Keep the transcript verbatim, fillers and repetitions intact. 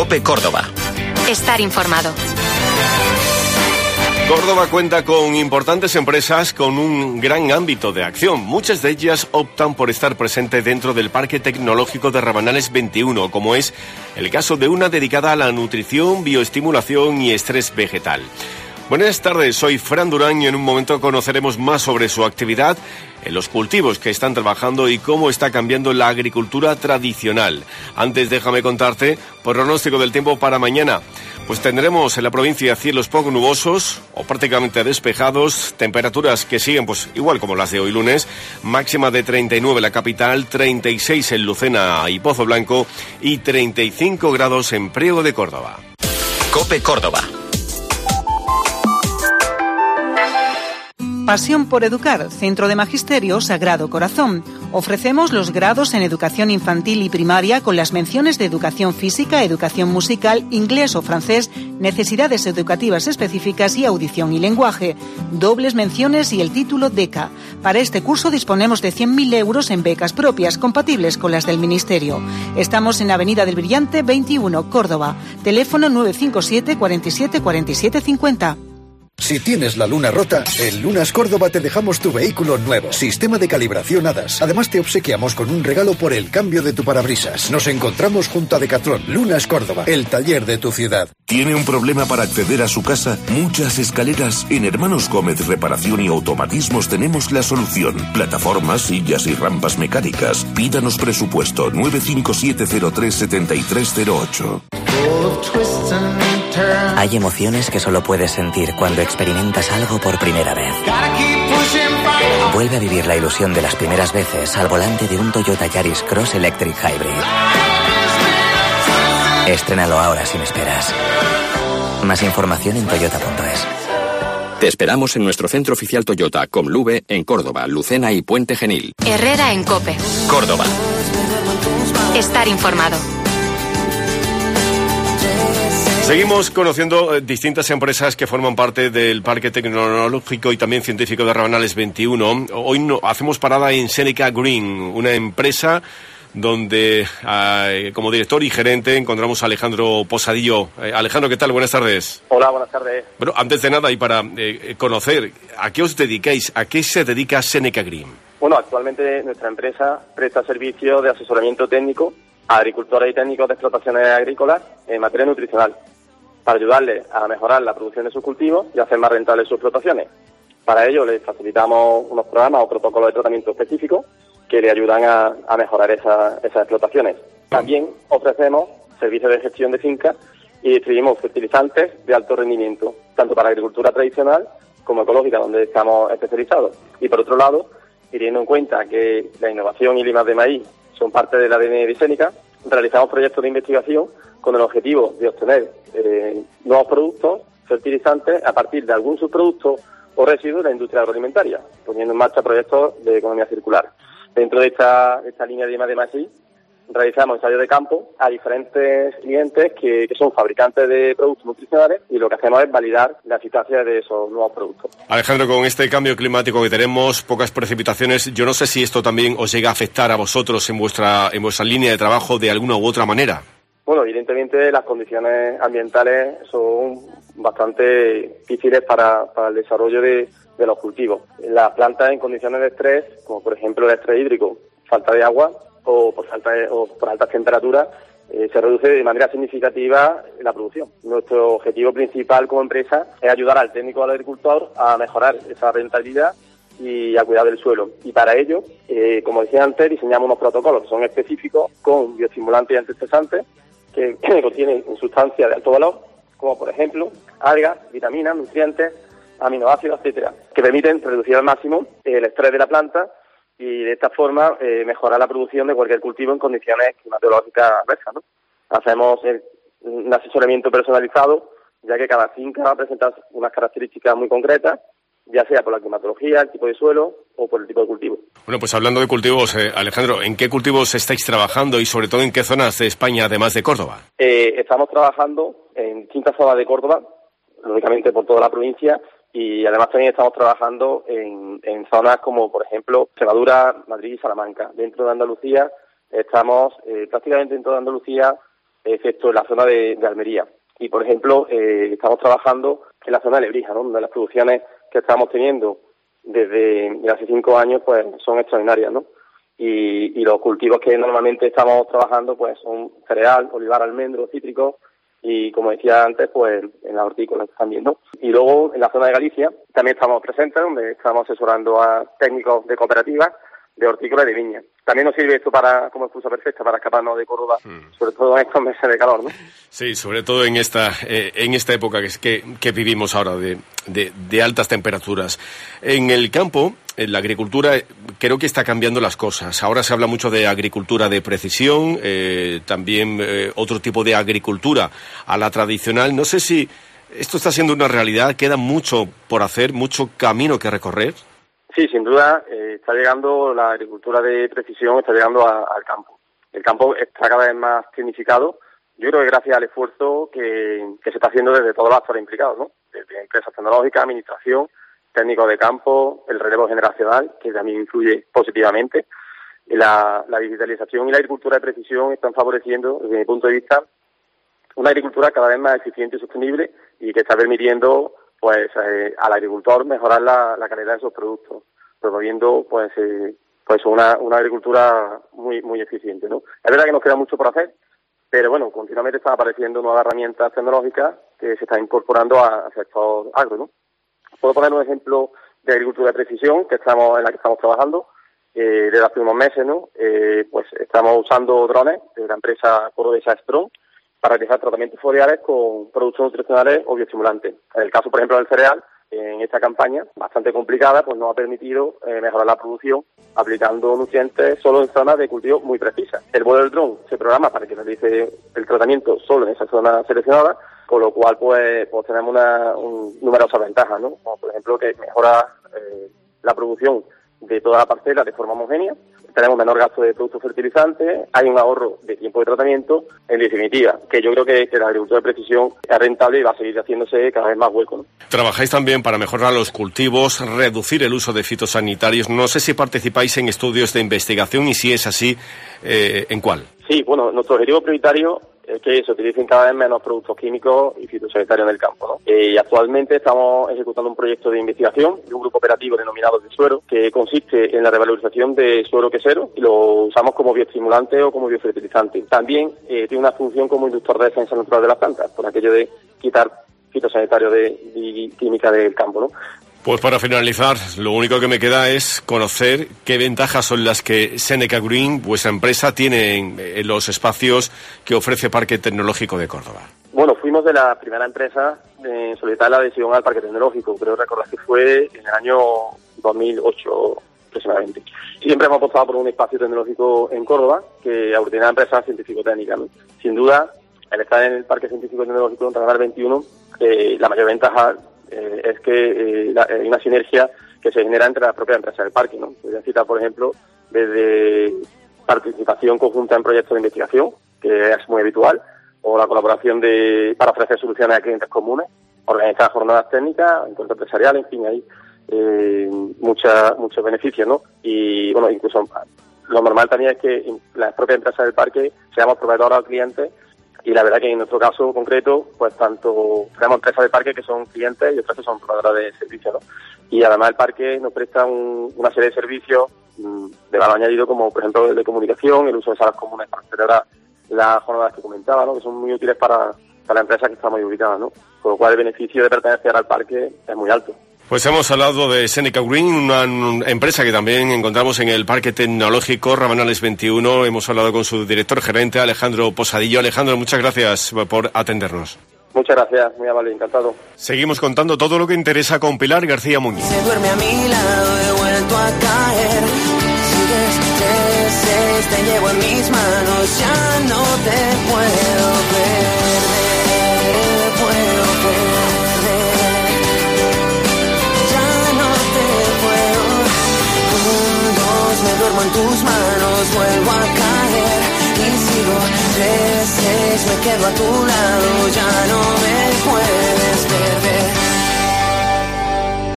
COPE Córdoba. Estar informado. Córdoba cuenta con importantes empresas con un gran ámbito de acción. Muchas de ellas optan por estar presentes dentro del Parque Tecnológico de Rabanales veintiuno, como es el caso de una dedicada a la nutrición, bioestimulación y estrés vegetal. Buenas tardes, soy Fran Durán y en un momento conoceremos más sobre su actividad, en los cultivos que están trabajando y cómo está cambiando la agricultura tradicional. Antes déjame contarte pronóstico del tiempo para mañana. Pues tendremos en la provincia cielos poco nubosos o prácticamente despejados, temperaturas que siguen pues igual como las de hoy lunes, máxima de treinta y nueve en la capital, treinta y seis en Lucena y Pozo Blanco y treinta y cinco grados en Priego de Córdoba. COPE Córdoba. Pasión por Educar, Centro de Magisterio Sagrado Corazón. Ofrecemos los grados en Educación Infantil y Primaria con las menciones de Educación Física, Educación Musical, Inglés o Francés, Necesidades Educativas Específicas y Audición y Lenguaje. Dobles menciones y el título D E C A. Para este curso disponemos de cien mil euros en becas propias, compatibles con las del Ministerio. Estamos en Avenida del Brillante veintiuno, Córdoba. Teléfono nueve cinco siete, cuarenta y siete, cuarenta y siete cincuenta. Si tienes la luna rota, en Lunas Córdoba te dejamos tu vehículo nuevo. Sistema de calibración HADAS. Además te obsequiamos con un regalo por el cambio de tu parabrisas. Nos encontramos junto a Decathlon. Lunas Córdoba, el taller de tu ciudad. ¿Tiene un problema para acceder a su casa? Muchas escaleras. En Hermanos Gómez Reparación y Automatismos tenemos la solución. Plataformas, sillas y rampas mecánicas. Pídanos presupuesto nueve cinco siete cero tres siete tres cero ocho. Hay emociones que solo puedes sentir cuando experimentas algo por primera vez. Vuelve a vivir la ilusión de las primeras veces al volante de un Toyota Yaris Cross Electric Hybrid. Estrénalo ahora sin esperas. Más información en toyota punto es. Te esperamos en nuestro centro oficial Toyota, Comluve, en Córdoba, Lucena y Puente Genil. Herrera en COPE. Córdoba. Estar informado. Seguimos conociendo distintas empresas que forman parte del Parque Tecnológico y también Científico de Rabanales veintiuno. Hoy no, hacemos parada en Seneca Green, una empresa donde eh, como director y gerente encontramos a Alejandro Posadillo. Eh, Alejandro, ¿qué tal? Buenas tardes. Hola, buenas tardes. Bueno, antes de nada y para eh, conocer, ¿a qué os dedicáis? ¿A qué se dedica Seneca Green? Bueno, actualmente nuestra empresa presta servicios de asesoramiento técnico a agricultores y técnicos de explotaciones agrícolas en materia nutricional, para ayudarles a mejorar la producción de sus cultivos y hacer más rentables sus explotaciones. Para ello les facilitamos unos programas o protocolos de tratamiento específicos que le ayudan a, a mejorar esa, esas explotaciones. También ofrecemos servicios de gestión de fincas y distribuimos fertilizantes de alto rendimiento, tanto para agricultura tradicional como ecológica, donde estamos especializados. Y por otro lado, y teniendo en cuenta que la innovación y limas de maíz son parte del A D N de Seneca, realizamos proyectos de investigación con el objetivo de obtener eh, nuevos productos fertilizantes a partir de algún subproducto o residuo de la industria agroalimentaria, poniendo en marcha proyectos de economía circular. Dentro de esta, esta línea de I más D I, realizamos ensayos de campo a diferentes clientes que, que son fabricantes de productos nutricionales y lo que hacemos es validar la eficacia de esos nuevos productos. Alejandro, con este cambio climático que tenemos, pocas precipitaciones, yo no sé si esto también os llega a afectar a vosotros en vuestra, en vuestra línea de trabajo de alguna u otra manera. Bueno, evidentemente las condiciones ambientales son bastante difíciles para, para el desarrollo de, de los cultivos. Las plantas en condiciones de estrés, como por ejemplo el estrés hídrico, falta de agua o por, falta de, o por altas temperaturas, eh, se reduce de manera significativa la producción. Nuestro objetivo principal como empresa es ayudar al técnico o al agricultor a mejorar esa rentabilidad y a cuidar del suelo. Y para ello, eh, como decía antes, diseñamos unos protocolos que son específicos con bioestimulantes y antiestresantes que, que contienen sustancias de alto valor, como por ejemplo algas, vitaminas, nutrientes, aminoácidos, etcétera, que permiten reducir al máximo el estrés de la planta y de esta forma eh, mejorar la producción de cualquier cultivo en condiciones climatológicas adversas, ¿no? Hacemos el, un asesoramiento personalizado, ya que cada finca va a presentar unas características muy concretas, ya sea por la climatología, el tipo de suelo o por el tipo de cultivo. Bueno, pues hablando de cultivos, eh, Alejandro, ¿en qué cultivos estáis trabajando y sobre todo en qué zonas de España, además de Córdoba? Eh, estamos trabajando en distintas zonas de Córdoba, lógicamente por toda la provincia, y además también estamos trabajando en, en zonas como, por ejemplo, Extremadura, Madrid y Salamanca. Dentro de Andalucía estamos eh, prácticamente en toda Andalucía excepto en la zona de, de Almería. Y, por ejemplo, eh, estamos trabajando en la zona de Lebrija, ¿no? Donde las producciones que estamos teniendo desde hace cinco años pues son extraordinarias, ¿no? Y, y los cultivos que normalmente estamos trabajando pues son cereal, olivar, almendro, cítricos y, como decía antes, pues en las hortícolas también, ¿no? Y luego en la zona de Galicia también estamos presentes, donde estamos asesorando a técnicos de cooperativas de hortícola y de viña. También nos sirve esto para como excusa perfecta para escaparnos de Córdoba, hmm. sobre todo en estos meses de calor, ¿no? Sí, sobre todo en esta eh, en esta época que, que, que vivimos ahora de, de, de altas temperaturas. En el campo, en la agricultura, creo que está cambiando las cosas. Ahora se habla mucho de agricultura de precisión, eh, también eh, otro tipo de agricultura a la tradicional. No sé si esto está siendo una realidad, queda mucho por hacer, mucho camino que recorrer. Sí, sin duda, eh, está llegando la agricultura de precisión, está llegando a, al campo. El campo está cada vez más tecnificado. Yo creo que gracias al esfuerzo que, que se está haciendo desde todos los actores implicados, ¿no? Desde empresas tecnológicas, administración, técnicos de campo, el relevo generacional, que también influye positivamente. La, la digitalización y la agricultura de precisión están favoreciendo, desde mi punto de vista, una agricultura cada vez más eficiente y sostenible y que está permitiendo pues eh, al agricultor mejorar la, la calidad de sus productos, promoviendo pues eh, pues una, una agricultura muy muy eficiente, ¿no? Es verdad que nos queda mucho por hacer, pero bueno, continuamente están apareciendo nuevas herramientas tecnológicas que se están incorporando a, a sector agro, ¿no? Puedo poner un ejemplo de agricultura de precisión que estamos en la que estamos trabajando eh, desde hace unos meses, ¿no? Eh, pues estamos usando drones de la empresa cordobesa Strong para realizar tratamientos foliares con productos nutricionales o bioestimulantes. En el caso, por ejemplo, del cereal, en esta campaña, bastante complicada, pues nos ha permitido eh, mejorar la producción aplicando nutrientes solo en zonas de cultivo muy precisas. El vuelo del dron se programa para que realice el tratamiento solo en esa zona seleccionada, con lo cual pues, pues tenemos una un, numerosas ventajas, ¿no? Como por ejemplo que mejora eh, la producción de toda la parcela de forma homogénea, tenemos menor gasto de productos fertilizantes, hay un ahorro de tiempo de tratamiento, en definitiva, que yo creo que, que la agricultura de precisión es rentable y va a seguir haciéndose cada vez más hueco, ¿no? Trabajáis también para mejorar los cultivos, reducir el uso de fitosanitarios. No sé si participáis en estudios de investigación y si es así, eh, ¿en cuál? Sí, bueno, nuestro objetivo prioritario es que se utilicen cada vez menos productos químicos y fitosanitarios en el campo, ¿no? Y actualmente estamos ejecutando un proyecto de investigación de un grupo operativo denominado de suero, que consiste en la revalorización de suero quesero y lo usamos como bioestimulante o como biofertilizante. También eh, tiene una función como inductor de defensa natural de las plantas, por aquello de quitar fitosanitarios de, y química del campo, ¿no? Pues para finalizar, lo único que me queda es conocer qué ventajas son las que Seneca Green, vuestra empresa, tiene en, en los espacios que ofrece Parque Tecnológico de Córdoba. Bueno, fuimos de la primera empresa en solicitar la adhesión al Parque Tecnológico, creo recordar que fue en el año dos mil ocho aproximadamente. Siempre hemos apostado por un espacio tecnológico en Córdoba que aglutina empresas científico-técnicas, ¿no? Sin duda, el estar en el Parque Científico Tecnológico de Canal veintiuno, eh, la mayor ventaja Eh, es que eh, la, hay una sinergia que se genera entre las propias empresas del parque, ¿no? Voy a citar, por ejemplo, desde participación conjunta en proyectos de investigación, que es muy habitual, o la colaboración de para ofrecer soluciones a clientes comunes, organizar jornadas técnicas, encuentros empresariales, en fin, hay eh, mucha, muchos beneficios, ¿no? Y, bueno, incluso lo normal también es que las propias empresas del parque seamos proveedores al cliente. Y la verdad que en nuestro caso concreto, pues tanto tenemos empresas de parque que son clientes y otras que son proveedoras de servicios, ¿no? Y además el parque nos presta un, una serie de servicios mmm, de valor añadido, como por ejemplo el de comunicación, el uso de salas comunes para celebrar las jornadas que comentaba, ¿no? Que son muy útiles para, para la empresa que estamos ubicadas, ¿no? Con lo cual el beneficio de pertenecer al parque es muy alto. Pues hemos hablado de Seneca Green, una empresa que también encontramos en el Parque Tecnológico Rabanales veintiuno. Hemos hablado con su director gerente, Alejandro Posadillo. Alejandro, muchas gracias por atendernos. Muchas gracias, muy amable, encantado. Seguimos contando todo lo que interesa con Pilar García Muñiz. Se duerme a mi lado, he vuelto a caer. Sigues, creces, te llevo en mis manos, ya no te puedo perder, puedo perder. Me duermo en tus manos, vuelvo a caer y sigo, creces, me quedo a tu lado, ya no me puedes perder.